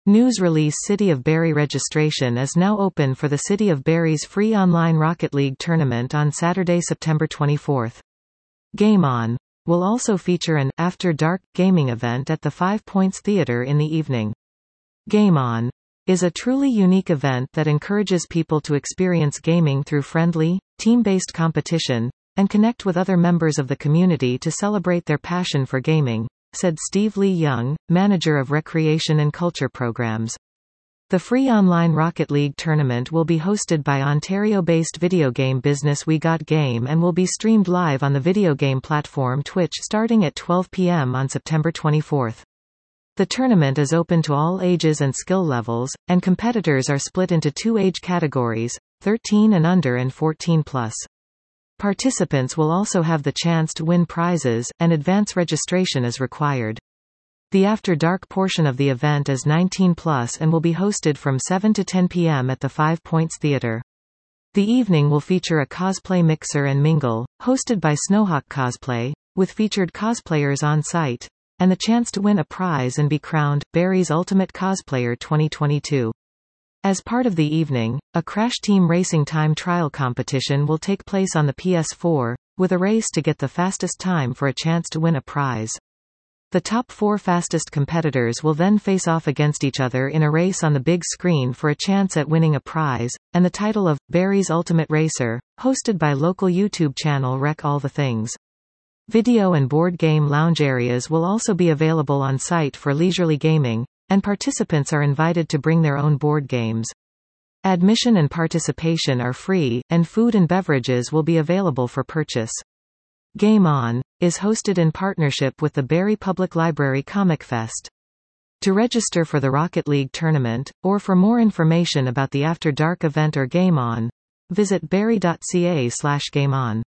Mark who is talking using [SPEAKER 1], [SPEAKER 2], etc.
[SPEAKER 1] News release City of Barrie registration is now open for the City of Barrie's free online Rocket League tournament on Saturday, September 24. Game On will also feature an After Dark gaming event at the 5 Points Theatre in the evening. Game On is a truly unique event that encourages people to experience gaming through friendly, team-based competition, and connect with other members of the community to celebrate their passion for gaming, said Steve Lee Young, manager of Recreation and Culture Programs. The free online Rocket League tournament will be hosted by Ontario-based video game business We Got Game and will be streamed live on the video game platform Twitch starting at 12 p.m. on September 24. The tournament is open to all ages and skill levels, and competitors are split into 2 age categories, 13 and under and 14 plus. Participants will also have the chance to win prizes, and advance registration is required. The After Dark portion of the event is 19 plus and will be hosted from 7 to 10 p.m. at the 5 Points Theatre. The evening will feature a cosplay mixer and mingle, hosted by Snowhawk Cosplay, with featured cosplayers on site, and the chance to win a prize and be crowned Barrie's Ultimate Cosplayer 2022. As part of the evening, a Crash Team Racing Time trial competition will take place on the PS4, with a race to get the fastest time for a chance to win a prize. The top 4 fastest competitors will then face off against each other in a race on the big screen for a chance at winning a prize, and the title of Barrie's Ultimate Racer, hosted by local YouTube channel Rec All the Things. Video and board game lounge areas will also be available on site for leisurely gaming, and participants are invited to bring their own board games. Admission and participation are free, and food and beverages will be available for purchase. Game On is hosted in partnership with the Barrie Public Library Comic Fest. To register for the Rocket League tournament, or for more information about the After Dark event or Game On, visit barrie.ca/gameon.